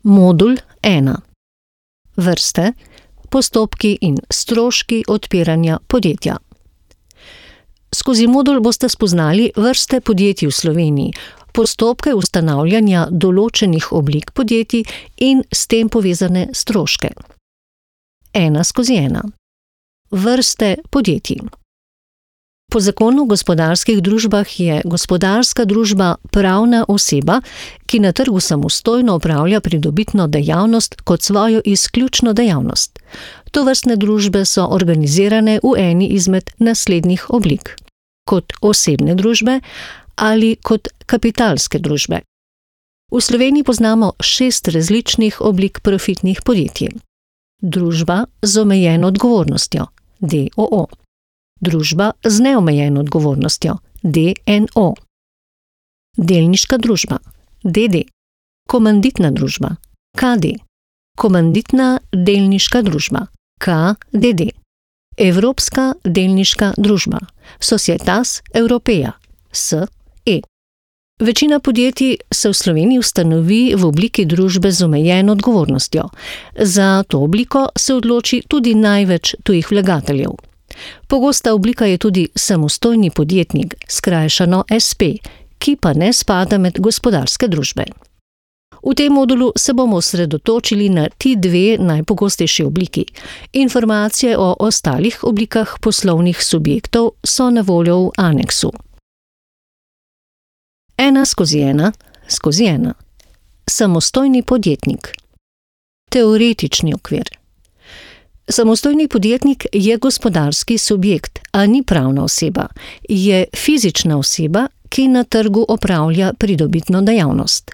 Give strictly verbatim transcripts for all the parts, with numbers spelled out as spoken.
Modul ena. Vrste, postopki in stroški odpiranja podjetja. Skozi modul boste spoznali vrste podjetij v Sloveniji, postopke ustanavljanja določenih oblik podjetij in s tem povezane stroške. Ena skozi ena. Vrste podjetij. Po zakonu o gospodarskih družbah je gospodarska družba pravna oseba, ki na trgu samostojno opravlja pridobitno dejavnost kot svojo izključno dejavnost. Tovrstne družbe so organizirane v eni izmed naslednjih oblik: kot osebne družbe ali kot kapitalske družbe. V Sloveniji poznamo šest različnih oblik profitnih podjetij. Družba z omejeno odgovornostjo, D O O. Družba z neomejeno odgovornostjo, D N O. Delniška družba, D D. Komanditna družba, K D. Komanditna delniška družba, K D D. Evropska delniška družba, Societas Europaea, S E. Večina podjetij se v Sloveniji ustanovi v obliki družbe z omejeno odgovornostjo. Za to obliko se odloči tudi največ tujih vlagateljev. Pogosta oblika je tudi samostojni podjetnik, skrajšano S P, ki pa ne spada med gospodarske družbe. V tem modulu se bomo osredotočili na ti dve najpogostejši obliki. Informacije o ostalih oblikah poslovnih subjektov so na voljo v aneksu. Ena skozi ena skozi ena. Samostojni podjetnik. Teoretični okvir. Samostojni podjetnik je gospodarski subjekt, a ni pravna oseba. Je fizična oseba, ki na trgu opravlja pridobitno dejavnost.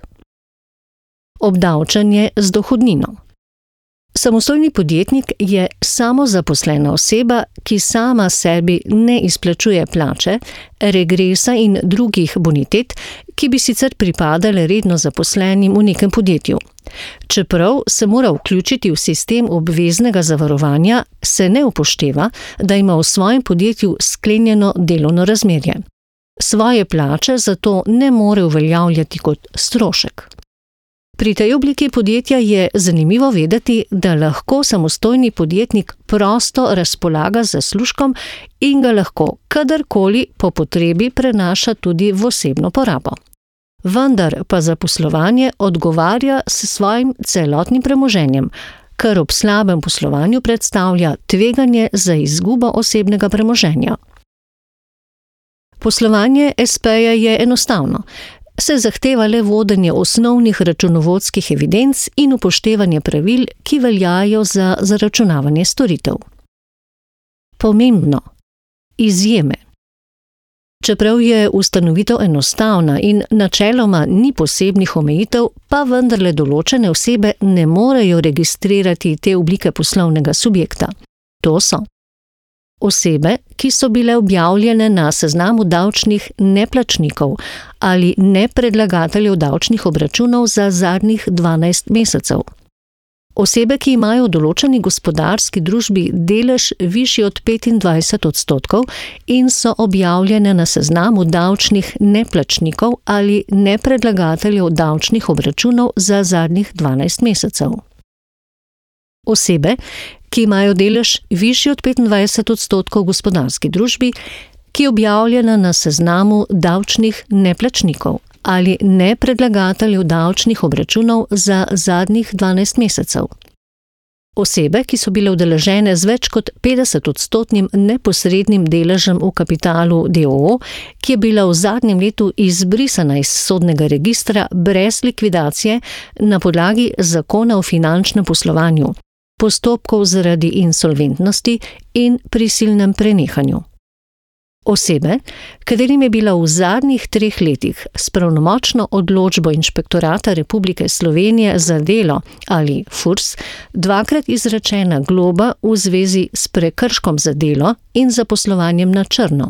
Obdavčanje z dohodnino. Samostojni podjetnik je samozaposlena oseba, ki sama sebi ne izplačuje plače, regresa in drugih bonitet, ki bi sicer pripadale redno zaposlenim v nekem podjetju. Čeprav se mora vključiti v sistem obveznega zavarovanja, se ne upošteva, da ima v svojem podjetju sklenjeno delovno razmerje. Svoje plače zato ne more uveljavljati kot strošek. Pri tej obliki podjetja je zanimivo vedeti, da lahko samostojni podjetnik prosto razpolaga z zaslužkom in ga lahko kadarkoli po potrebi prenaša tudi v osebno porabo. Vendar pa za poslovanje odgovarja s svojim celotnim premoženjem, kar ob slabem poslovanju predstavlja tveganje za izgubo osebnega premoženja. Poslovanje S P-ja je enostavno. Se zahteva le vodenje osnovnih računovodskih evidenc in upoštevanje pravil, ki veljajo za zaračunavanje storitev. Pomembno. Izjeme. Čeprav je ustanovitev enostavna in načeloma ni posebnih omejitev, pa vendarle določene osebe ne morejo registrirati te oblike poslovnega subjekta. To so osebe, ki so bile objavljene na seznamu davčnih neplačnikov ali nepredlagateljev davčnih obračunov za zadnjih dvanajst mesecev. Osebe, ki imajo v določeni gospodarski družbi delež višji od petindvajset odstotkov in so objavljene na seznamu davčnih neplačnikov ali nepredlagateljev davčnih obračunov za zadnjih dvanajst mesecev. Osebe, ki imajo delež višji od petindvajset odstotkov v gospodarski družbi, ki je objavljena na seznamu davčnih neplačnikov ali nepredlagateljev davčnih obračunov za zadnjih dvanajst mesecev. Osebe, ki so bile udeležene z več kot petdesetodstotnim neposrednim deležem v kapitalu D O O, ki je bila v zadnjem letu izbrisana iz sodnega registra brez likvidacije na podlagi zakona o finančnem poslovanju, postopkov zaradi insolventnosti in prisilnem prenehanju. Osebe, katerim je bila v zadnjih treh letih s pravnomočno odločbo Inšpektorata Republike Slovenije za delo ali FURS dvakrat izrečena globa v zvezi s prekrškom za delo in zaposlovanjem na črno.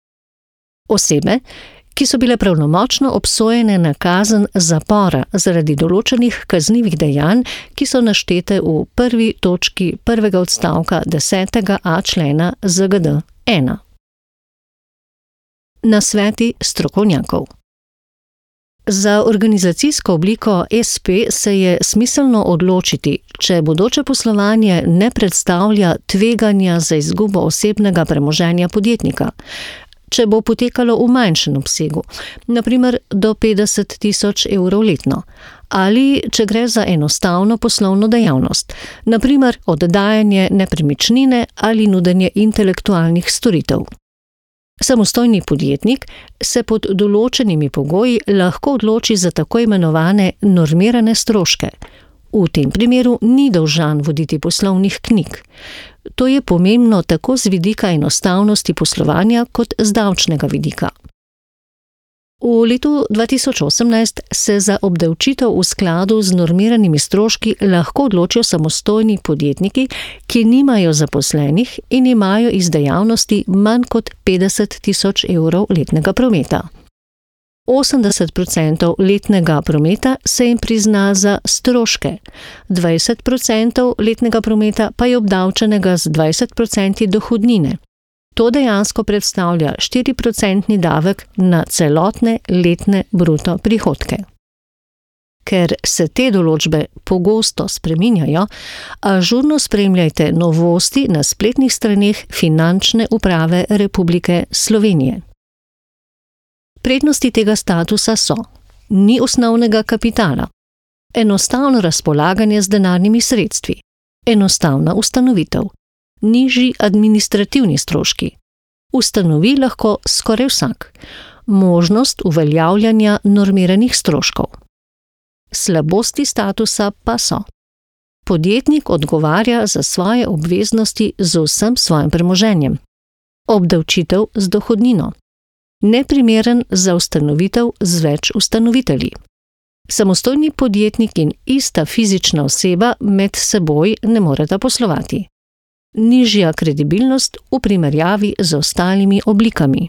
Osebe, ki so bile pravnomočno obsojene na kazen zapora zaradi določenih kaznivih dejanj, ki so naštete v prvi točki prvega odstavka desetega a člena Z G D ena. Nasveti strokovnjakov. Za organizacijsko obliko es pe se je smiselno odločiti, če bodoče poslovanje ne predstavlja tveganja za izgubo osebnega premoženja podjetnika, če bo potekalo v manjšem obsegu, na primer do petdeset tisoč evrov letno, ali če gre za enostavno poslovno dejavnost, na primer oddajanje nepremičnine ali nudenje intelektualnih storitev. Samostojni podjetnik se pod določenimi pogoji lahko odloči za tako imenovane normirane stroške. V tem primeru ni dolžan voditi poslovnih knjig. To je pomembno tako z vidika enostavnosti poslovanja kot z davčnega vidika. V letu dva tisoč osemnajst se za obdavčitev v skladu z normiranimi stroški lahko odločijo samostojni podjetniki, ki nimajo zaposlenih in imajo iz dejavnosti manj kot petdeset tisoč evrov letnega prometa. osemdeset procentov letnega prometa se jim prizna za stroške, dvajset procentov letnega prometa pa je obdavčenega z dvajset procenti dohodnine. To dejansko predstavlja štiriprocentni davek na celotne letne bruto prihodke. Ker se te določbe pogosto spreminjajo, ažurno spremljajte novosti na spletnih straneh Finančne uprave Republike Slovenije. Prednosti tega statusa so: ni osnovnega kapitala, enostavno razpolaganje z denarnimi sredstvi, enostavna ustanovitev, nižji administrativni stroški, ustanovi lahko skoraj vsak, možnost uveljavljanja normiranih stroškov. Slabosti statusa pa so: podjetnik odgovarja za svoje obveznosti z vsem svojim premoženjem, obdavčitev z dohodnino, neprimeren za ustanovitev z več ustanovitelji. Samostojni podjetnik in ista fizična oseba med seboj ne moreta poslovati. Nižja kredibilnost v primerjavi z ostalimi oblikami.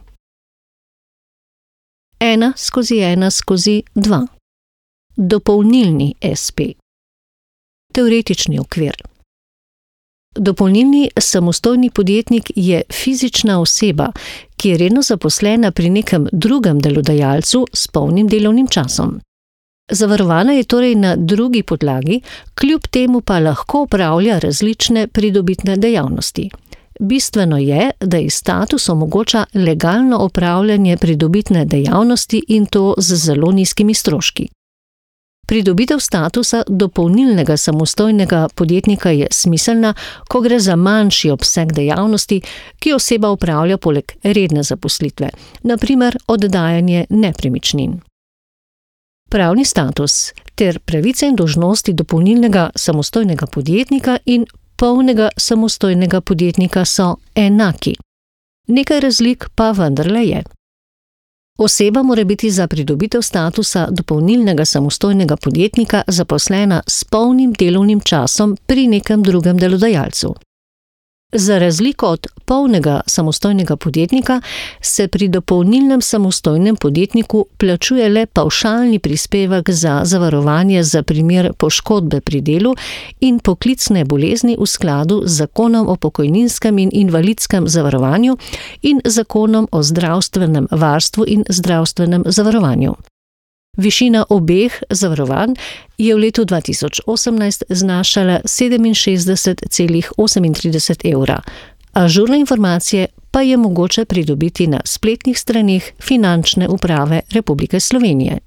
Ena skozi ena skozi dva. Dopolnilni es pe. Teoretični okvir. Dopolnilni samostojni podjetnik je fizična oseba, ki je redno zaposlena pri nekem drugem delodajalcu s polnim delovnim časom. Zavarovana je torej na drugi podlagi, kljub temu pa lahko opravlja različne pridobitne dejavnosti. Bistveno je, da ji status omogoča legalno opravljanje pridobitne dejavnosti in to z zelo nizkimi stroški. Pridobitev statusa dopolnilnega samostojnega podjetnika je smiselna, ko gre za manjši obseg dejavnosti, ki oseba opravlja poleg redne zaposlitve, na primer oddajanje nepremičnin. Pravni status ter pravice in dolžnosti dopolnilnega samostojnega podjetnika in polnega samostojnega podjetnika so enaki. Nekaj razlik pa vendarle je. Oseba mora biti za pridobitev statusa dopolnilnega samostojnega podjetnika zaposlena s polnim delovnim časom pri nekem drugem delodajalcu. Za razliko od polnega samostojnega podjetnika se pri dopolnilnem samostojnem podjetniku plačuje le pavšalni prispevek za zavarovanje za primer poškodbe pri delu in poklicne bolezni v skladu z Zakonom o pokojninskem in invalidskem zavarovanju in Zakonom o zdravstvenem varstvu in zdravstvenem zavarovanju. Višina obeh zavarovanj je v letu dva tisoč osemnajst znašala sedeminšestdeset celih osemintrideset evra. Ažurne informacije pa je mogoče pridobiti na spletnih straneh Finančne uprave Republike Slovenije.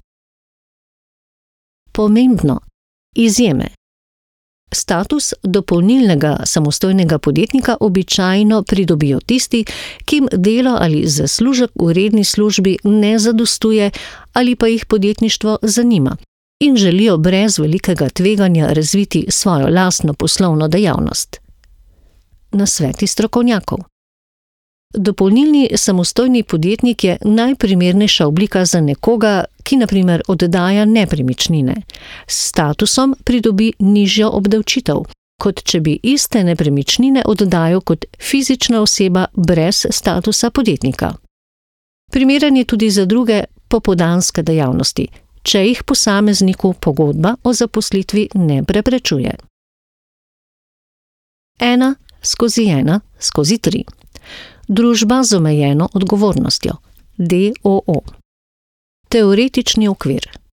Pomembno: izjeme. Status dopolnilnega samostojnega podjetnika običajno pridobijo tisti, ki jim delo ali zaslužek v redni službi ne zadostuje ali pa jih podjetništvo zanima in želijo brez velikega tveganja razviti svojo lastno poslovno dejavnost. Nasveti strokovnjakov. Dopolnilni samostojni podjetnik je najprimernejša oblika za nekoga, ki na primer oddaja nepremičnine. S statusom pridobi nižjo obdavčitev, kot če bi iste nepremičnine oddajal kot fizična oseba brez statusa podjetnika. Primeren je tudi za druge popoldanske dejavnosti, če jih posamezniku pogodba o zaposlitvi ne preprečuje. Ena skozi ena skozi tri. Družba z omejeno odgovornostjo, de o o. Teoretični okvir.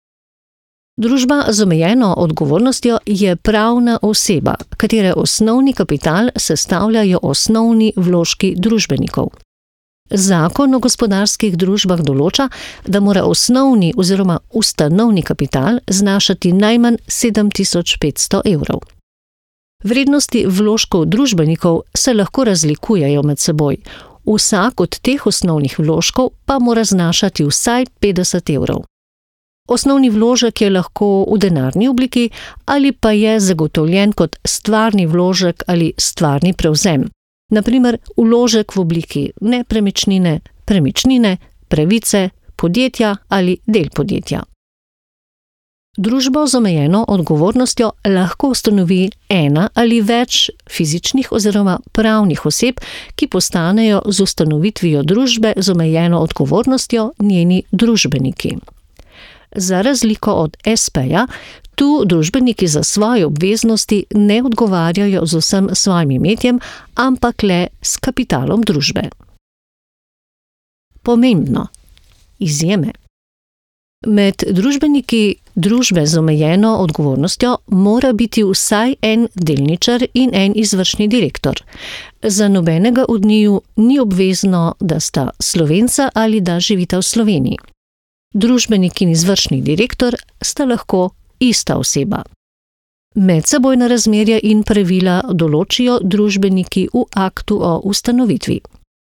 Družba z omejeno odgovornostjo je pravna oseba, katere osnovni kapital sestavljajo osnovni vložki družbenikov. Zakon o gospodarskih družbah določa, da mora osnovni oziroma ustanovni kapital znašati najmanj sedem tisoč petsto evrov. Vrednosti vložkov družbenikov se lahko razlikujejo med seboj. Vsak od teh osnovnih vložkov pa mora znašati vsaj petdeset evrov. Osnovni vložek je lahko v denarni obliki ali pa je zagotovljen kot stvarni vložek ali stvarni prevzem. Na primer, vložek v obliki nepremičnine, premičnine, pravice, podjetja ali del podjetja. Družbo z omejeno odgovornostjo lahko ustanovi ena ali več fizičnih oziroma pravnih oseb, ki postanejo z ustanovitvijo družbe z omejeno odgovornostjo njeni družbeniki. Za razliko od espeja, tu družbeniki za svoje obveznosti ne odgovarjajo z vsem svojim imetjem, ampak le s kapitalom družbe. Pomembno. Izjeme. Med družbeniki družbe z omejeno odgovornostjo mora biti vsaj en delničar in en izvršni direktor. Za nobenega od njiju ni obvezno, da sta Slovenca ali da živita v Sloveniji. Družbenik in izvršni direktor sta lahko ista oseba. Medsebojna razmerja in pravila določijo družbeniki v aktu o ustanovitvi.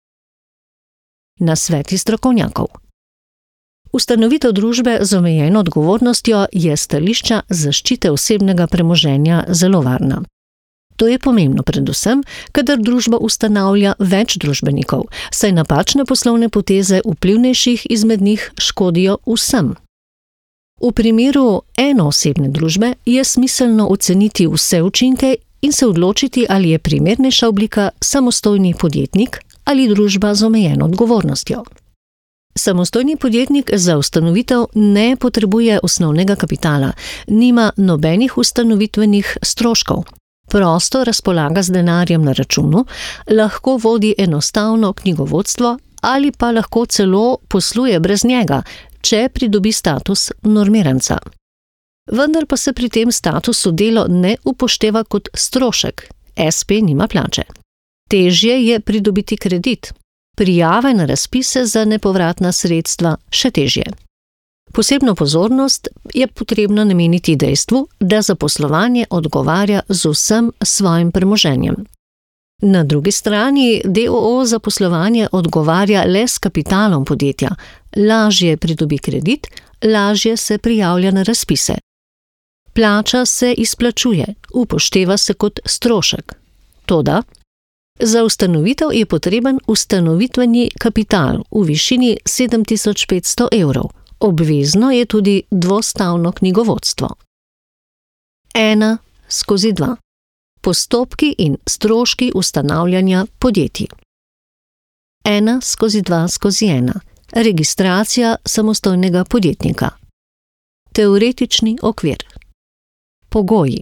Nasveti strokovnjakov. Ustanovitev družbe z omejeno odgovornostjo je s stališča zaščite osebnega premoženja zelo varna. To je pomembno predvsem, kadar družba ustanavlja več družbenikov, saj napačne poslovne poteze vplivnejših izmed njih škodijo vsem. V primeru enoosebne družbe je smiselno oceniti vse učinke in se odločiti, ali je primernejša oblika samostojni podjetnik ali družba z omejeno odgovornostjo. Samostojni podjetnik za ustanovitev ne potrebuje osnovnega kapitala, nima nobenih ustanovitvenih stroškov. Prosto razpolaga z denarjem na računu, lahko vodi enostavno knjigovodstvo ali pa lahko celo posluje brez njega, če pridobi status normiranca. Vendar pa se pri tem statusu delo ne upošteva kot strošek, espe nima plače. Težje je pridobiti kredit, prijave na razpise za nepovratna sredstva še težje. Posebno pozornost je potrebno nameniti dejstvu, da za poslovanje odgovarja z vsem svojim premoženjem. Na drugi strani d o o za poslovanje odgovarja le s kapitalom podjetja, lažje pridobi kredit, lažje se prijavlja na razpise. Plača se izplačuje, upošteva se kot strošek. Toda za ustanovitev je potreben ustanovitveni kapital v višini sedem tisoč petsto evrov. Obvezno je tudi dvostavno knjigovodstvo. Ena skozi dva. Postopki in stroški ustanavljanja podjetij. Ena skozi dva skozi ena. Registracija samostojnega podjetnika. Teoretični okvir. Pogoji.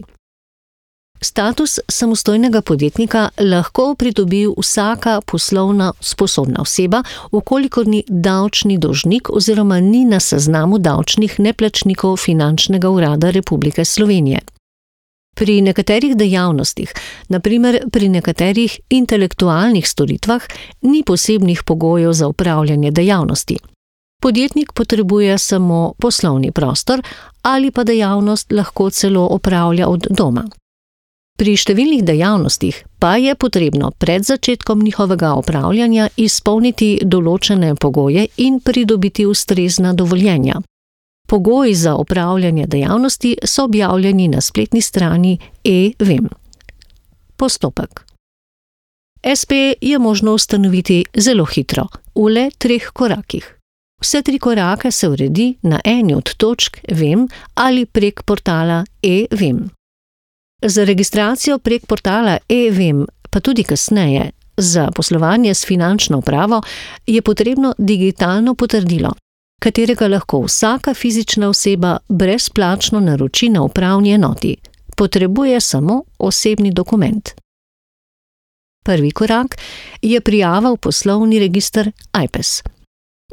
Status samostojnega podjetnika lahko pridobi vsaka poslovna sposobna oseba, v kolikor ni davčni dolžnik oziroma ni na seznamu davčnih neplačnikov Finančnega urada Republike Slovenije. Pri nekaterih dejavnostih, na primer pri nekaterih intelektualnih storitvah, ni posebnih pogojev za opravljanje dejavnosti. Podjetnik potrebuje samo poslovni prostor ali pa dejavnost lahko celo opravlja od doma. Pri številnih dejavnostih pa je potrebno pred začetkom njihovega opravljanja izpolniti določene pogoje in pridobiti ustrezna dovoljenja. Pogoji za opravljanje dejavnosti so objavljeni na spletni strani e-vem. Postopek. espe je možno ustanoviti zelo hitro, v le treh korakih. Vse tri korake se uredi na eni od točk Vem ali prek portala e-vem. Za registracijo prek portala e-vem, pa tudi kasneje, za poslovanje s finančno upravo, je potrebno digitalno potrdilo, katerega lahko vsaka fizična oseba brezplačno naroči na upravni enoti. Potrebuje samo osebni dokument. Prvi korak je prijava v poslovni register Ajpes.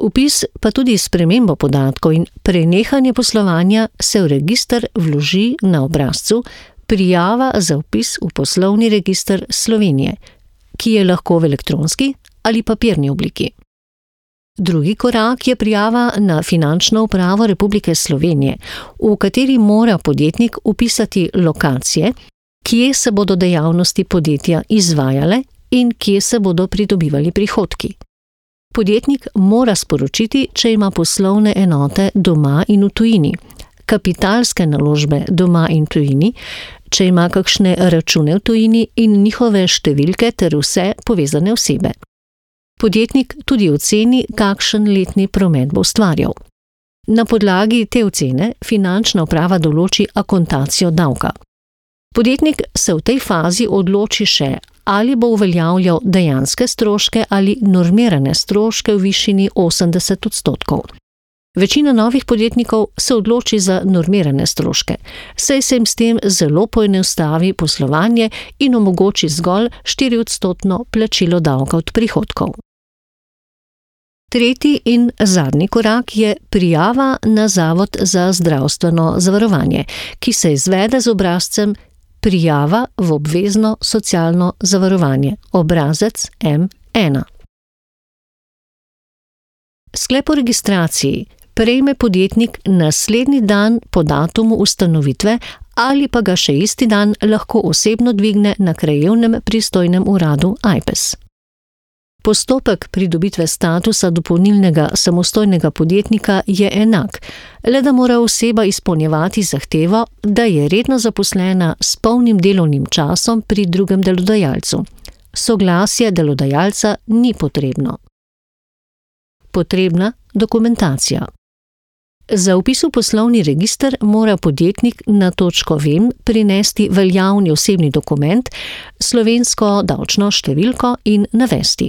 Vpis pa tudi spremembo podatkov in prenehanje poslovanja se v register vloži na obrazcu Prijava za vpis v poslovni register Slovenije, ki je lahko v elektronski ali papirni obliki. Drugi korak je prijava na Finančno upravo Republike Slovenije, v kateri mora podjetnik vpisati lokacije, kje se bodo dejavnosti podjetja izvajale in kje se bodo pridobivali prihodki. Podjetnik mora sporočiti, če ima poslovne enote doma in v tujini, kapitalske naložbe doma in tujini, če ima kakšne račune v tujini in njihove številke ter vse povezane osebe. Podjetnik tudi oceni, kakšen letni promet bo ustvarjal. Na podlagi te ocene Finančna uprava določi akontacijo davka. Podjetnik se v tej fazi odloči še, ali bo uveljavljal dejanske stroške ali normirane stroške v višini osemdeset odstotkov. Večina novih podjetnikov se odloči za normirane stroške, saj se jim s tem zelo poenostavi poslovanje in omogoči zgolj štiriodstotno plačilo davka od prihodkov. Tretji in zadnji korak je prijava na Zavod za zdravstveno zavarovanje, ki se izvede z obrazcem Prijava v obvezno socialno zavarovanje, obrazec em ena. Sklep o registraciji prejme podjetnik naslednji dan po datumu ustanovitve ali pa ga še isti dan lahko osebno dvigne na krajevnem pristojnem uradu Ajpes. Postopek pridobitve statusa dopolnilnega samostojnega podjetnika je enak, le da mora oseba izpolnjevati zahtevo, da je redno zaposlena s polnim delovnim časom pri drugem delodajalcu. Soglasje delodajalca ni potrebno. Potrebna dokumentacija. Za vpis v poslovni register mora podjetnik na točko Vem prinesti veljavni osebni dokument, slovensko davčno številko in navesti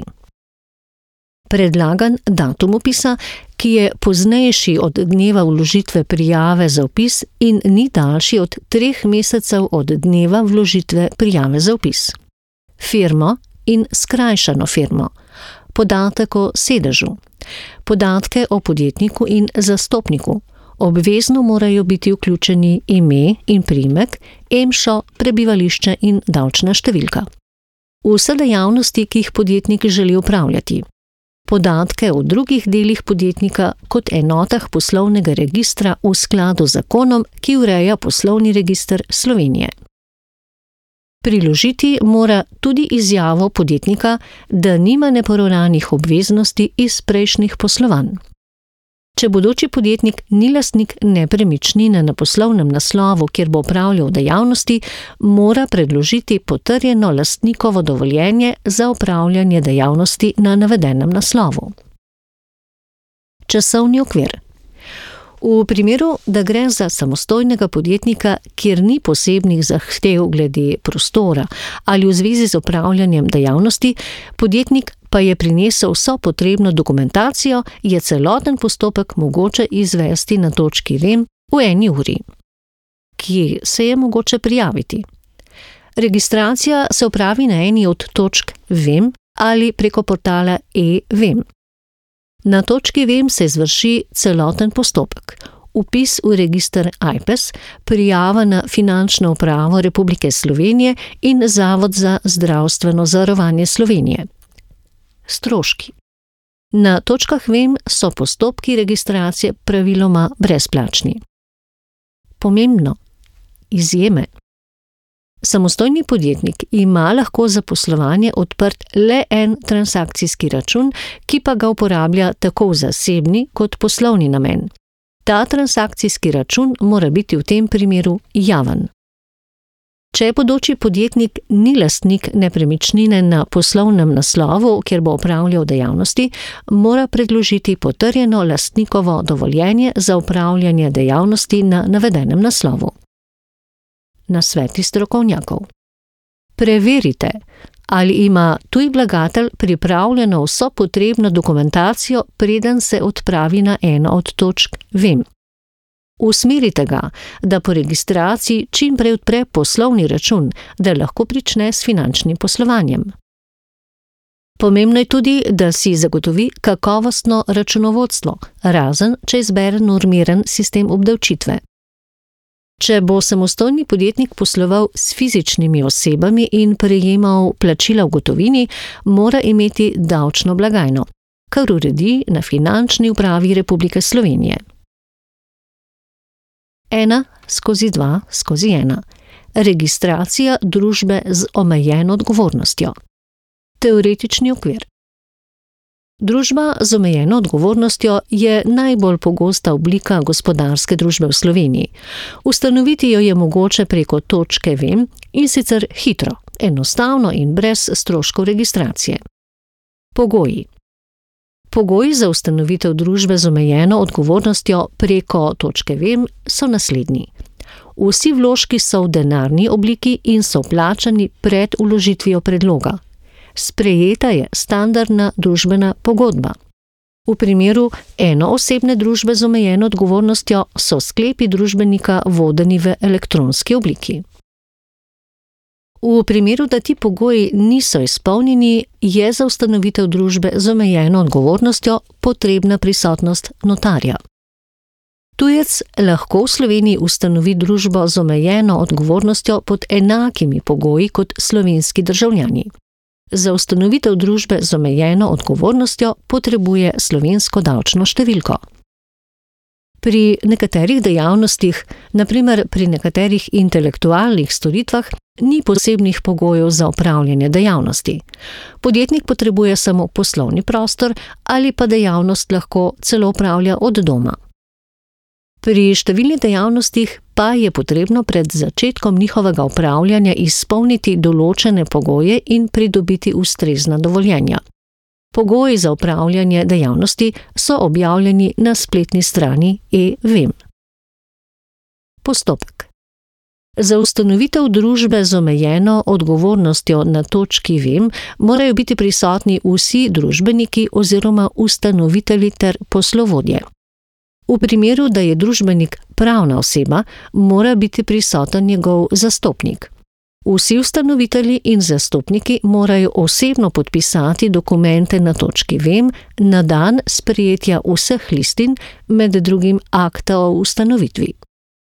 predlagan datum vpisa, ki je poznejši od dneva vložitve prijave za vpis in ni daljši od treh mesecev od dneva vložitve prijave za vpis. Firmo in skrajšano firmo. Podatek o sedežu. Podatke o podjetniku in zastopniku. Obvezno morajo biti vključeni ime in priimek, emšo, prebivališče in davčna številka. Vse dejavnosti, ki jih podjetnik želi opravljati. Podatke o drugih delih podjetnika kot enotah poslovnega registra v skladu z zakonom, ki ureja poslovni register Slovenije. Priložiti mora tudi izjavo podjetnika, da nima neporavnanih obveznosti iz prejšnjih poslovanj. Če bodoči podjetnik ni lastnik nepremičnine na poslovnem naslovu, kjer bo opravljal dejavnosti, mora predložiti potrjeno lastnikovo dovoljenje za opravljanje dejavnosti na navedenem naslovu. Časovni okvir. V primeru, da gre za samostojnega podjetnika, kjer ni posebnih zahtev glede prostora ali v zvezi z opravljanjem dejavnosti, podjetnik pa je prinesel vso potrebno dokumentacijo, je celoten postopek mogoče izvesti na točki Vem v eni uri. Kje se je mogoče prijaviti? Registracija se opravi na eni od točk Vem ali preko portala e-Vem. Na točki Vem se izvrši celoten postopek. Vpis v register Ajpes, prijava na Finančno upravo Republike Slovenije in Zavod za zdravstveno zavarovanje Slovenije. Stroški. Na točkah Vem so postopki registracije praviloma brezplačni. Pomembno. Izjeme. Samostojni podjetnik ima lahko za poslovanje odprt le en transakcijski račun, ki pa ga uporablja tako v zasebni kot poslovni namen. Ta transakcijski račun mora biti v tem primeru javen. Če bodoči podjetnik ni lastnik nepremičnine na poslovnem naslovu, kjer bo opravljal dejavnosti, mora predložiti potrjeno lastnikovo dovoljenje za opravljanje dejavnosti na navedenem naslovu. Nasveti strokovnjakov. Preverite, ali ima tuj vlagatelj pripravljeno vso potrebno dokumentacijo, preden se odpravi na eno od točk Vem. Usmerite ga, da po registraciji čim prej odpre poslovni račun, da lahko prične s finančnim poslovanjem. Pomembno je tudi, da si zagotovi kakovostno računovodstvo, razen če izbere normiran sistem obdavčitve. Če bo samostojni podjetnik posloval s fizičnimi osebami in prejemal plačila v gotovini, mora imeti davčno blagajno, kar uredi na Finančni upravi Republike Slovenije. ena skozi dva skozi ena. Registracija družbe z omejeno odgovornostjo. Teoretični okvir. Družba z omejeno odgovornostjo je najbolj pogosta oblika gospodarske družbe v Sloveniji. Ustanoviti jo je mogoče preko točke Vem, in sicer hitro, enostavno in brez stroškov registracije. Pogoji. Pogoji za ustanovitev družbe z omejeno odgovornostjo preko točke Vem so naslednji. Vsi vložki so v denarni obliki in so plačani pred vložitvijo predloga. Sprejeta je standardna družbena pogodba. V primeru enoosebne družbe z omejeno odgovornostjo so sklepi družbenika vodeni v elektronski obliki. V primeru, da ti pogoji niso izpolnjeni, je za ustanovitev družbe z omejeno odgovornostjo potrebna prisotnost notarja. Tujec lahko v Sloveniji ustanovi družbo z omejeno odgovornostjo pod enakimi pogoji kot slovenski državljani. Za ustanovitev družbe z omejeno odgovornostjo potrebuje slovensko davčno številko. Pri nekaterih dejavnostih, na primer pri nekaterih intelektualnih storitvah, ni posebnih pogojev za opravljanje dejavnosti. Podjetnik potrebuje samo poslovni prostor ali pa dejavnost lahko celo opravlja od doma. Pri številnih dejavnostih pa je potrebno pred začetkom njihovega opravljanja izpolniti določene pogoje in pridobiti ustrezna dovoljenja. Pogoji za opravljanje dejavnosti so objavljeni na spletni strani e-Vem. Postopek. Za ustanovitev družbe z omejeno odgovornostjo na točki Vem morajo biti prisotni vsi družbeniki oziroma ustanovitelji ter poslovodje. V primeru, da je družbenik pravna oseba, mora biti prisoten njegov zastopnik. Vsi ustanovitelji in zastopniki morajo osebno podpisati dokumente na točki Vem na dan sprejetja vseh listin, med drugim akta o ustanovitvi.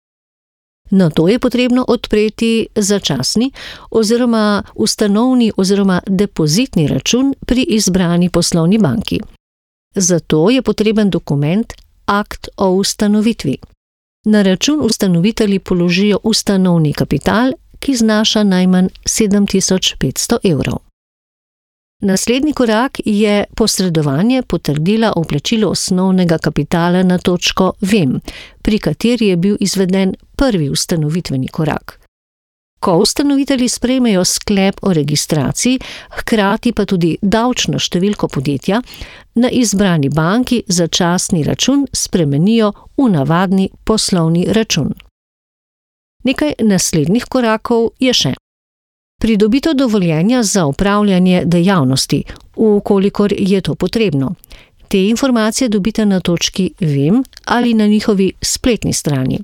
Nato je potrebno odpreti začasni oziroma ustanovni oziroma depozitni račun pri izbrani poslovni banki. Zato je potreben dokument akt o ustanovitvi. Na račun ustanovitelji položijo ustanovni kapital, ki znaša najmanj sedem tisoč petsto evrov. Naslednji korak je posredovanje potrdila o vplačilu osnovnega kapitala na točko Vem, pri kateri je bil izveden prvi ustanovitveni korak. Ko ustanovitelji sprejmejo sklep o registraciji, hkrati pa tudi davčno številko podjetja, na izbrani banki začasni račun spremenijo v navadni poslovni račun. Nekaj naslednjih korakov je še. Pridobitev dovoljenja za opravljanje dejavnosti, vkolikor je to potrebno. Te informacije dobite na točki Vem ali na njihovi spletni strani.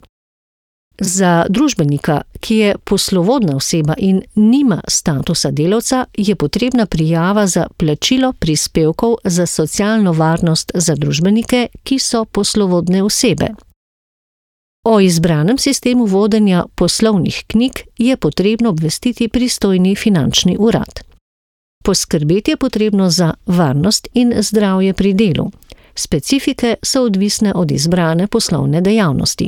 Za družbenika, ki je poslovodna oseba in nima statusa delavca, je potrebna prijava za plačilo prispevkov za socialno varnost za družbenike, ki so poslovodne osebe. O izbranem sistemu vodenja poslovnih knjig je potrebno obvestiti pristojni finančni urad. Poskrbeti je potrebno za varnost in zdravje pri delu. Specifike so odvisne od izbrane poslovne dejavnosti.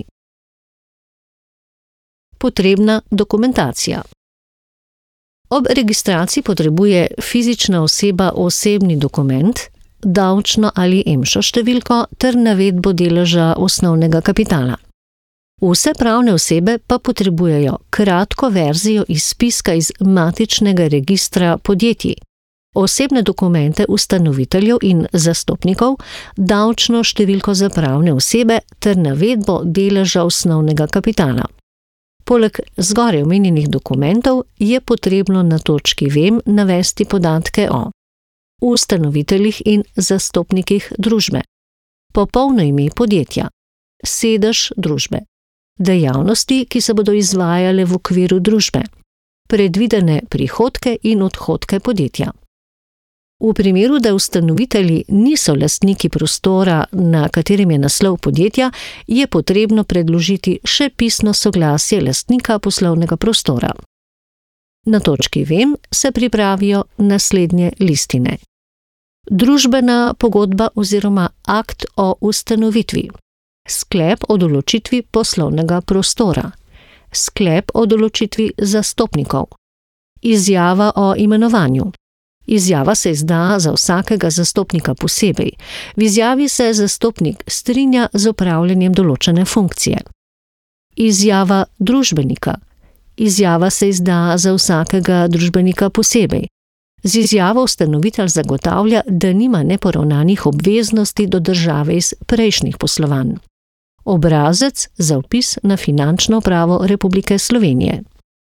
Potrebna dokumentacija. Ob registraciji potrebuje fizična oseba osebni dokument, davčno ali emšo številko ter navedbo deleža osnovnega kapitala. Vse pravne osebe pa potrebujejo kratko verzijo izpiska iz matičnega registra podjetij, osebne dokumente ustanoviteljev in zastopnikov, davčno številko za pravne osebe ter navedbo deleža osnovnega kapitala. Poleg zgoraj omenjenih dokumentov je potrebno na točki Vem navesti podatke o ustanoviteljih in zastopnikih družbe, popolno ime podjetja, sedež družbe, dejavnosti, ki se bodo izvajale v okviru družbe, predvidene prihodke in odhodke podjetja. V primeru, da ustanovitelji niso lastniki prostora, na katerem je naslov podjetja, je potrebno predložiti še pisno soglasje lastnika poslovnega prostora. Na točki Vem se pripravijo naslednje listine: družbena pogodba oziroma akt o ustanovitvi, sklep o določitvi poslovnega prostora, sklep o določitvi zastopnikov, izjava o imenovanju. Izjava se izda za vsakega zastopnika posebej. V izjavi se zastopnik strinja z opravljanjem določene funkcije. Izjava družbenika. Izjava se izda za vsakega družbenika posebej. Z izjavo ustanovitelj zagotavlja, da nima neporavnanih obveznosti do države iz prejšnjih poslovanj. Obrazec za vpis na Finančno upravo Republike Slovenije.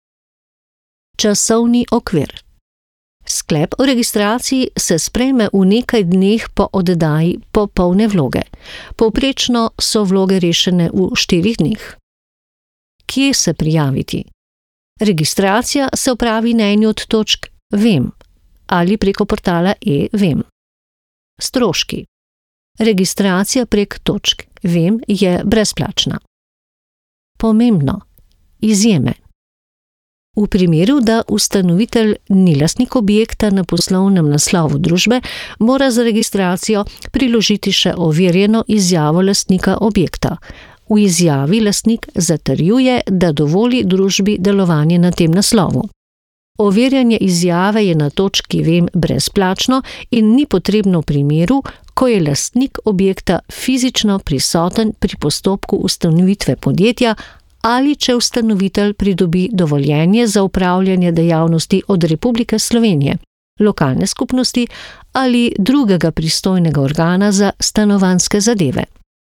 Časovni okvir. Sklep o registraciji se sprejme v nekaj dneh po oddaji popolne vloge. Povprečno so vloge rešene v štirih dneh. Kje se prijaviti? Registracija se opravi na eni od točk Vem ali preko portala e-Vem. Stroški. Registracija prek točk Vem je brezplačna. Pomembno. Izjeme. V primeru, da ustanovitelj ni lastnik objekta na poslovnem naslovu družbe, mora za registracijo priložiti še overjeno izjavo lastnika objekta. V izjavi lastnik zatrjuje, da dovoli družbi delovanje na tem naslovu. Overjanje izjave je na točki Vem brezplačno in ni potrebno v primeru, ko je lastnik objekta fizično prisoten pri postopku ustanovitve podjetja ali če ustanovitelj pridobi dovoljenje za opravljanje dejavnosti od Republike Slovenije, lokalne skupnosti ali drugega pristojnega organa za stanovanjske zadeve.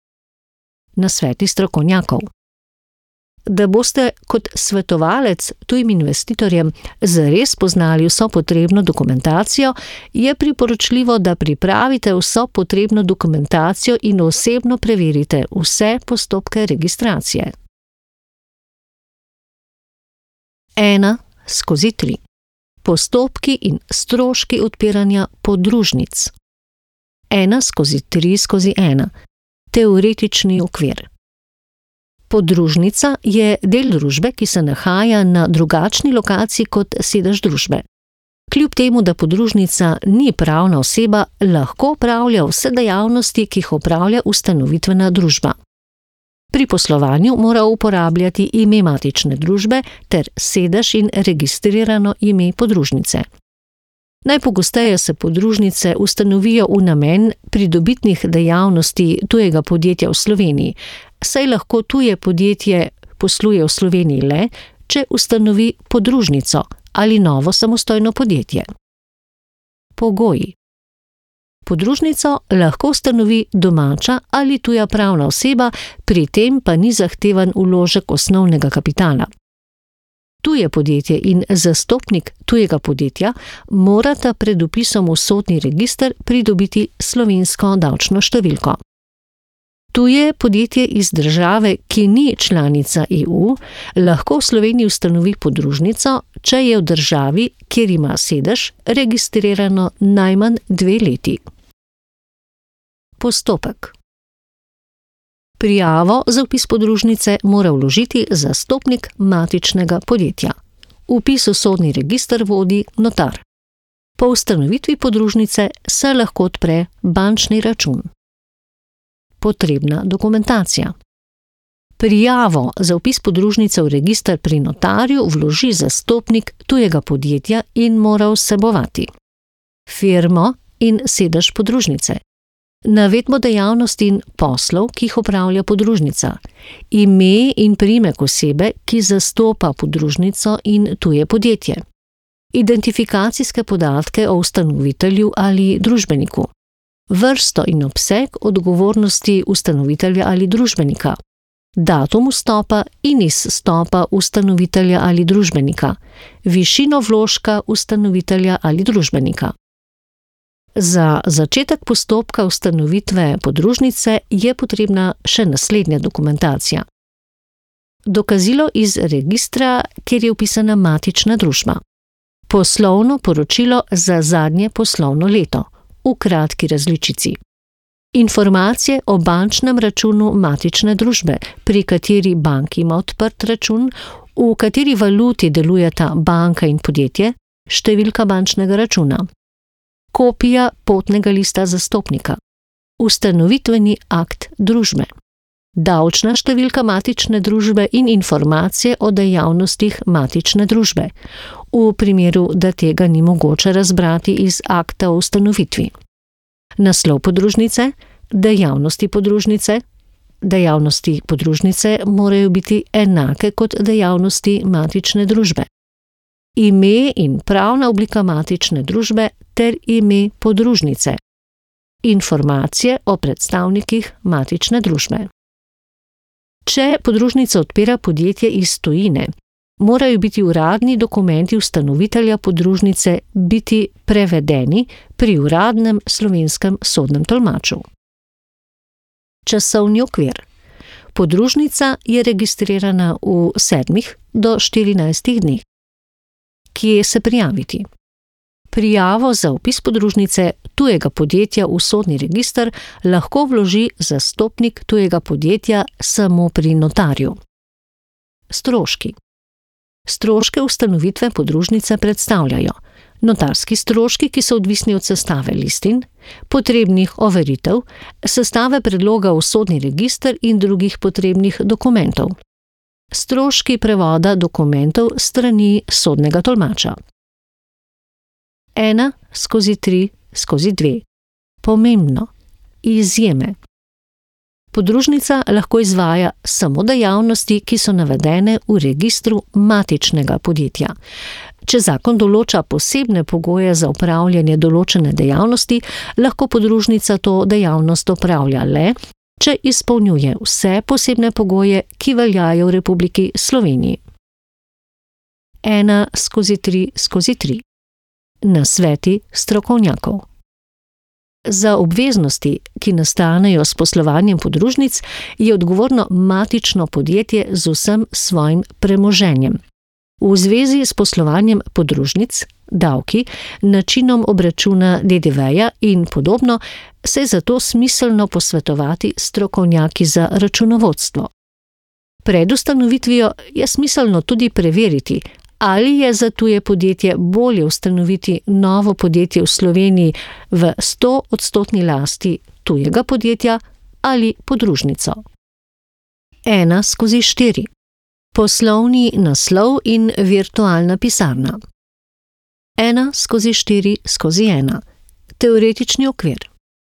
Nasveti strokovnjakov. Da boste kot svetovalec tujim investitorjem zares poznali vso potrebno dokumentacijo, je priporočljivo, da pripravite vso potrebno dokumentacijo in osebno preverite vse postopke registracije. ena skozi tri. Postopki in stroški odpiranja podružnic. ena skozi tri skozi ena. Teoretični okvir. Podružnica je del družbe, ki se nahaja na drugačni lokaciji kot sedež družbe. Kljub temu, da podružnica ni pravna oseba, lahko opravlja vse dejavnosti, ki jih opravlja ustanovitvena družba. Pri poslovanju mora uporabljati ime matične družbe ter sedež in registrirano ime podružnice. Najpogosteje se podružnice ustanovijo v namen pridobitnih dejavnosti tujega podjetja v Sloveniji, saj lahko tuje podjetje posluje v Sloveniji le, če ustanovi podružnico ali novo samostojno podjetje. Pogoji. Podružnico lahko ustanovi domača ali tuja pravna oseba, pri tem pa ni zahtevan vložek osnovnega kapitala. Tuje podjetje in zastopnik tujega podjetja morata pred vpisom v sodni register pridobiti slovensko davčno številko. Tuje podjetje iz države, ki ni članica E U, lahko v Sloveniji ustanovi podružnico, če je v državi, kjer ima sedež, registrirano najmanj dve leti. Postopek. Prijavo za vpis podružnice mora vložiti zastopnik matičnega podjetja. Vpis v sodni register vodi notar. Po ustanovitvi podružnice se lahko odpre bančni račun. Potrebna dokumentacija. Prijavo za vpis podružnice v register pri notarju vloži zastopnik tujega podjetja in mora vsebovati firmo in sedež podružnice, navedbo dejavnosti in poslov, ki jih opravlja podružnica, ime in priimek osebe, ki zastopa podružnico in tuje podjetje, identifikacijske podatke o ustanovitelju ali družbeniku, vrsto in obseg odgovornosti ustanovitelja ali družbenika, datum vstopa in izstopa ustanovitelja ali družbenika, višino vložka ustanovitelja ali družbenika. Za začetek postopka ustanovitve podružnice je potrebna še naslednja dokumentacija. Dokazilo iz registra, kjer je vpisana matična družba. Poslovno poročilo za zadnje poslovno leto, v kratki različici. Informacije o bančnem računu matične družbe, pri kateri banki ima odprt račun, v kateri valuti delujeta banka in podjetje, številka bančnega računa, kopija potnega lista zastopnika, ustanovitveni akt družbe, davčna številka matične družbe in informacije o dejavnostih matične družbe, v primeru, da tega ni mogoče razbrati iz akta o ustanovitvi. Naslov podružnice, dejavnosti podružnice. Dejavnosti podružnice morajo biti enake kot dejavnosti matične družbe. Ime in pravna oblika matične družbe ter ime podružnice. Informacije o predstavnikih matične družbe. Če podružnica odpira podjetje iz tujine, morajo biti uradni dokumenti ustanovitelja podružnice biti prevedeni pri uradnem slovenskem sodnem tolmaču. Časovni okvir. Podružnica je registrirana v sedmih do štirinajstih dneh. Kje se prijaviti? Prijavo za vpis podružnice tujega podjetja v sodni register lahko vloži zastopnik tujega podjetja samo pri notarju. Stroški. Stroške ustanovitve podružnice predstavljajo notarski stroški, ki so odvisni od sestave listin, potrebnih overitev, sestave predloga v sodni register in drugih potrebnih dokumentov. Stroški prevoda dokumentov s strani sodnega tolmača. Ena skozi tri skozi dve. Pomembno. Izjeme. Podružnica lahko izvaja samo dejavnosti, ki so navedene v registru matičnega podjetja. Če zakon določa posebne pogoje za opravljanje določene dejavnosti, lahko podružnica to dejavnost opravlja le, če izpolnjuje vse posebne pogoje, ki veljajo v Republiki Sloveniji. Ena skozi tri skozi tri. Nasveti strokovnjakov. Za obveznosti, ki nastanejo s poslovanjem podružnic, je odgovorno matično podjetje z vsem svojim premoženjem. V zvezi s poslovanjem podružnic, davki, načinom obračuna D D V-ja in podobno, se je zato smiselno posvetovati s strokovnjaki za računovodstvo. Pred ustanovitvijo je smiselno tudi preveriti, ali je za tuje podjetje bolje ustanoviti novo podjetje v Sloveniji v sto odstotni lasti tujega podjetja ali podružnico. Ena skozi štiri. Poslovni naslov in virtualna pisarna. Ena skozi štiri skozi ena. Teoretični okvir.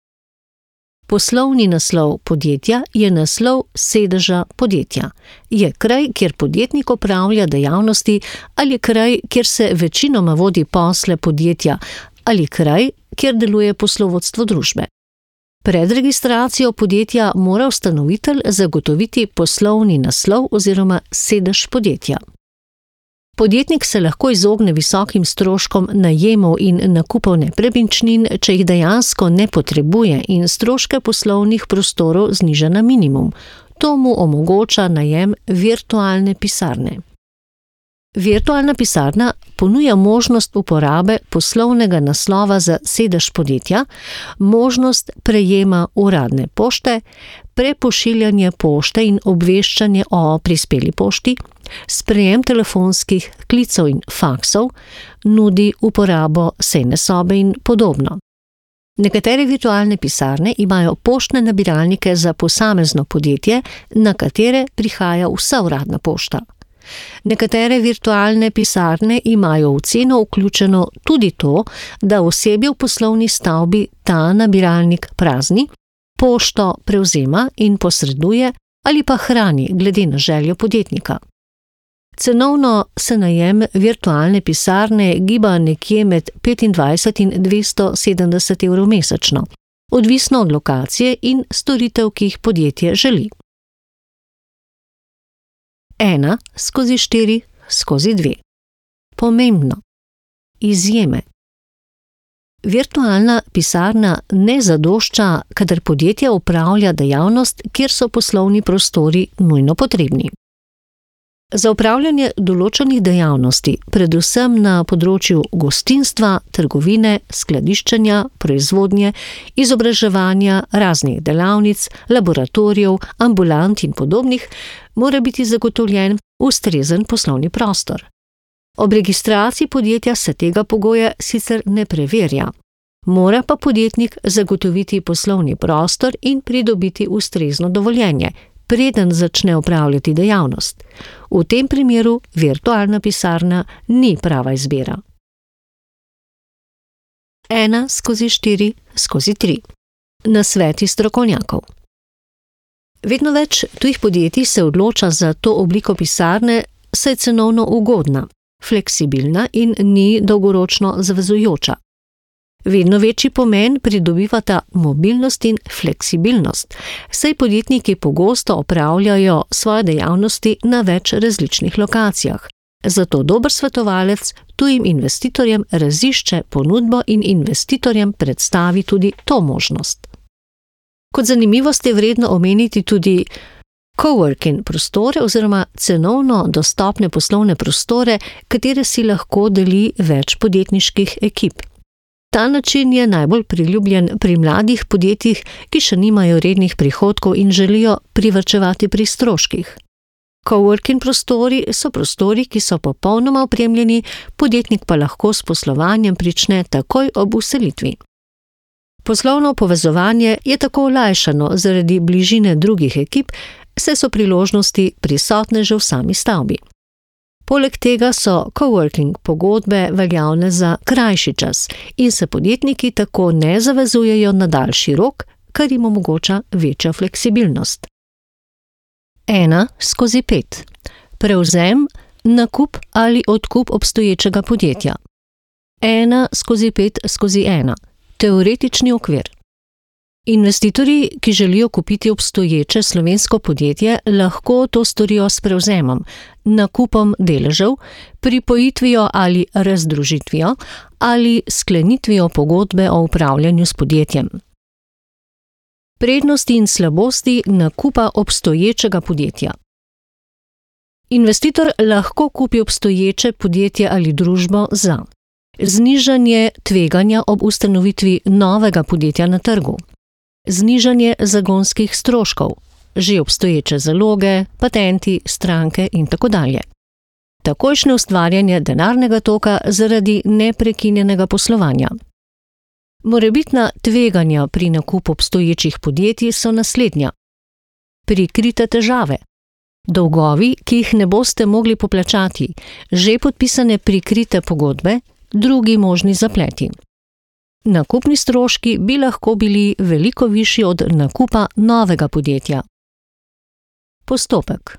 Poslovni naslov podjetja je naslov sedeža podjetja. Je kraj, kjer podjetnik opravlja dejavnosti, ali kraj, kjer se večinoma vodi posle podjetja, ali kraj, kjer deluje poslovodstvo družbe. Pred registracijo podjetja mora ustanovitelj zagotoviti poslovni naslov oziroma sedež podjetja. Podjetnik se lahko izogne visokim stroškom najemov in nakupov nepremičnin, če jih dejansko ne potrebuje in stroške poslovnih prostorov zniža na minimum. To mu omogoča najem virtualne pisarne. Virtualna pisarna ponuja možnost uporabe poslovnega naslova za sedež podjetja, možnost prejema uradne pošte, prepošiljanje pošte in obveščanje o prispeli pošti, sprejem telefonskih klicev in faksov, nudi uporabo sejne sobe in podobno. Nekatere virtualne pisarne imajo poštne nabiralnike za posamezno podjetje, na katere prihaja vsa uradna pošta. Nekatere virtualne pisarne imajo v ceno vključeno tudi to, da osebje v poslovni stavbi ta nabiralnik prazni, pošto prevzema in posreduje ali pa hrani glede na željo podjetnika. Cenovno se najem virtualne pisarne giba nekje med petindvajset in dvesto sedemdeset evrov mesečno, odvisno od lokacije in storitev, ki jih podjetje želi. Ena skozi štiri skozi dve. Pomembno. Izjeme. Virtualna pisarna ne zadošča, kadar podjetje opravlja dejavnost, kjer so poslovni prostori nujno potrebni. Za opravljanje določenih dejavnosti, predvsem na področju gostinstva, trgovine, skladiščenja, proizvodnje, izobraževanja, raznih delavnic, laboratorijev, ambulant in podobnih, mora biti zagotovljen ustrezen poslovni prostor. Ob registraciji podjetja se tega pogoja sicer ne preverja. Mora pa podjetnik zagotoviti poslovni prostor in pridobiti ustrezno dovoljenje, preden začne opravljati dejavnost. V tem primeru virtualna pisarna ni prava izbira. Ena skozi štiri skozi tri. Nasveti strokovnjakov. Vedno več tujih podjetij se odloča za to obliko pisarne, saj je cenovno ugodna, fleksibilna in ni dolgoročno zavezujoča. Vedno večji pomen pridobivata mobilnost in fleksibilnost, saj podjetniki pogosto opravljajo svoje dejavnosti na več različnih lokacijah. Zato dober svetovalec tujim investitorjem razišče ponudbo in investitorjem predstavi tudi to možnost. Kot zanimivost je vredno omeniti tudi coworking prostore oziroma cenovno dostopne poslovne prostore, katere si lahko deli več podjetniških ekip. Ta način je najbolj priljubljen pri mladih podjetjih, ki še nimajo rednih prihodkov in želijo privarčevati pri stroških. Coworking prostori so prostori, ki so popolnoma opremljeni, podjetnik pa lahko s poslovanjem prične takoj ob vselitvi. Poslovno povezovanje je tako olajšano zaradi bližine drugih ekip, saj so priložnosti prisotne že v sami stavbi. Poleg tega so coworking pogodbe veljavne za krajši čas in se podjetniki tako ne zavezujejo na daljši rok, kar jim omogoča večjo fleksibilnost. Ena skozi pet. Prevzem, nakup ali odkup obstoječega podjetja. Ena skozi pet skozi ena. Teoretični okvir. Investitorji, ki želijo kupiti obstoječe slovensko podjetje, lahko to storijo s prevzemom, nakupom deležev, pripojitvijo ali razdružitvijo ali sklenitvijo pogodbe o upravljanju s podjetjem. Prednosti in slabosti nakupa obstoječega podjetja. Investitor lahko kupi obstoječe podjetje ali družbo za znižanje tveganja ob ustanovitvi novega podjetja na trgu, znižanje zagonskih stroškov, že obstoječe zaloge, patenti, stranke in tako dalje. Takojšnje ustvarjanje denarnega toka zaradi neprekinjenega poslovanja. Morebitna tveganja pri nakupu obstoječih podjetij so naslednja. Prikrite težave. Dolgovi, ki jih ne boste mogli poplačati, že podpisane prikrite pogodbe, drugi možni zapleti. Nakupni stroški bi lahko bili veliko višji od nakupa novega podjetja. Postopek.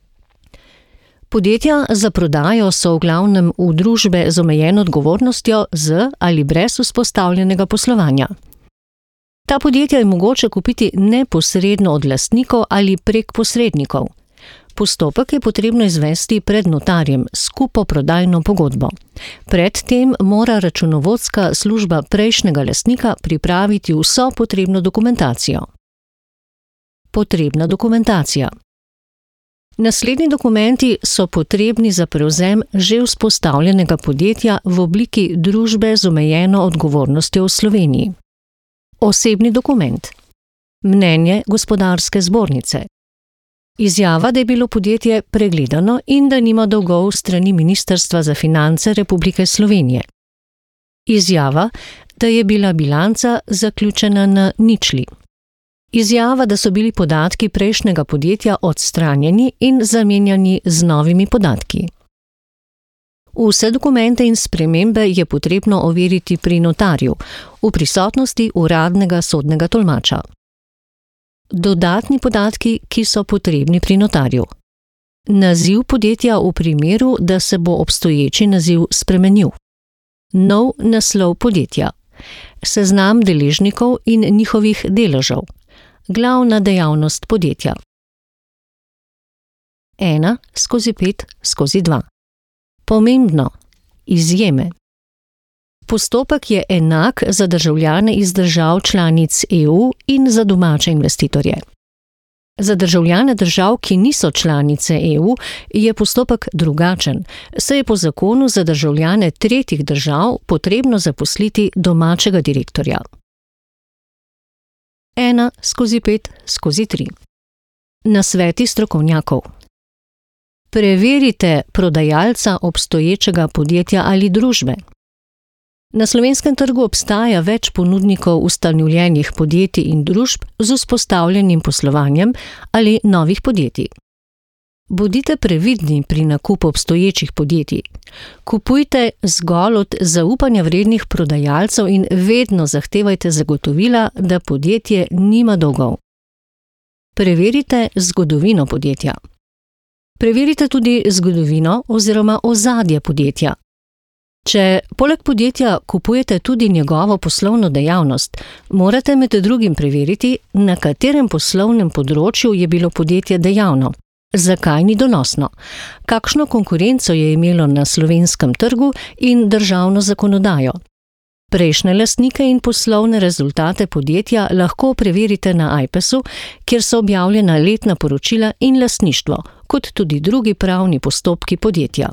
Podjetja za prodajo so v glavnem v družbe z omejeno odgovornostjo z ali brez vzpostavljenega poslovanja. Ta podjetja je mogoče kupiti neposredno od lastnikov ali prek posrednikov. Postopek je potrebno izvesti pred notarjem s kupoprodajno pogodbo. Pred tem mora računovodska služba prejšnjega lastnika pripraviti vso potrebno dokumentacijo. Potrebna dokumentacija. Naslednji dokumenti so potrebni za prevzem že vzpostavljenega podjetja v obliki družbe z omejeno odgovornostjo v Sloveniji. Osebni dokument. Mnenje gospodarske zbornice. Izjava, da je bilo podjetje pregledano in da nima dolgov strani Ministrstva za finance Republike Slovenije. Izjava, da je bila bilanca zaključena na ničli. Izjava, da so bili podatki prejšnjega podjetja odstranjeni in zamenjani z novimi podatki. Vse dokumente in spremembe je potrebno overiti pri notarju, v prisotnosti uradnega sodnega tolmača. Dodatni podatki, ki so potrebni pri notarju. Naziv podjetja v primeru, da se bo obstoječi naziv spremenil. Nov naslov podjetja. Seznam deležnikov in njihovih deležev. Glavna dejavnost podjetja. Ena skozi pet skozi dva. Pomembno. Izjeme. Postopek je enak za državljane iz držav članic E U in za domače investitorje. Za državljane držav, ki niso članice E U, je postopek drugačen, saj je po zakonu za državljane tretjih držav potrebno zaposliti domačega direktorja. ena skozi pet skozi tri. Nasveti strokovnjakov. Preverite prodajalca obstoječega podjetja ali družbe. Na slovenskem trgu obstaja več ponudnikov ustanovljenih podjetij in družb z vzpostavljenim poslovanjem ali novih podjetij. Bodite previdni pri nakupu obstoječih podjetij. Kupujte zgolj od zaupanja vrednih prodajalcev in vedno zahtevajte zagotovila, da podjetje nima dolgov. Preverite zgodovino podjetja. Preverite tudi zgodovino oziroma ozadje podjetja. Če poleg podjetja kupujete tudi njegovo poslovno dejavnost, morate med drugim preveriti, na katerem poslovnem področju je bilo podjetje dejavno, zakaj ni donosno, kakšno konkurenco je imelo na slovenskem trgu in državno zakonodajo. Prejšnje lastnike in poslovne rezultate podjetja lahko preverite na Ajpesu, kjer so objavljena letna poročila in lastništvo, kot tudi drugi pravni postopki podjetja.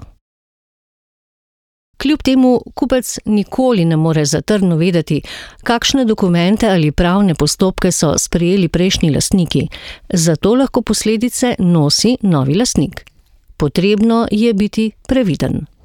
Kljub temu kupec nikoli ne more zatrdno vedeti, kakšne dokumente ali pravne postopke so sprejeli prejšnji lastniki, zato lahko posledice nosi novi lastnik. Potrebno je biti previden.